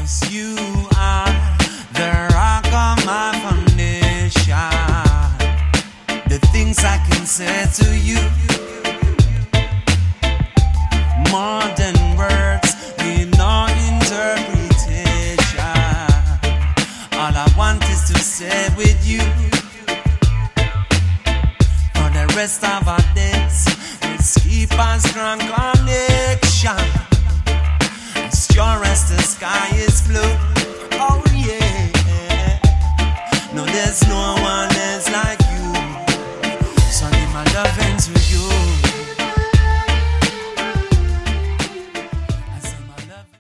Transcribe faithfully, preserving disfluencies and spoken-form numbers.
'Cause you are the rock of my foundation. The things I can say to you, more than words, need no interpretation. All I want is to stay with you for the rest of our days. Let's keep a strong connection, as sure as the sky is blue.